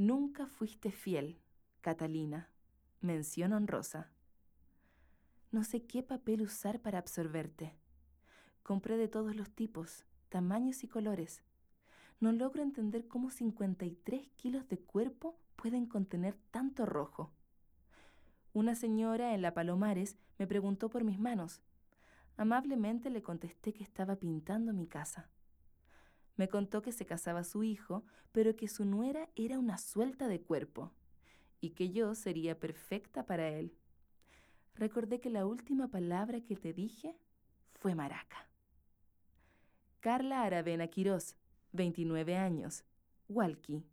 Nunca fuiste fiel, Catalina. Mención honrosa. No sé qué papel usar para absorberte. Compré de todos los tipos, tamaños y colores. No logro entender cómo 53 kilos de cuerpo pueden contener tanto rojo. Una señora en la Palomares me preguntó por mis manos. Amablemente le contesté que estaba pintando mi casa. Me contó que se casaba su hijo, pero que su nuera era una suelta de cuerpo y que yo sería perfecta para él. Recordé que la última palabra que te dije fue maraca. Carla Aravena Quirós, 29 años, Hualqui.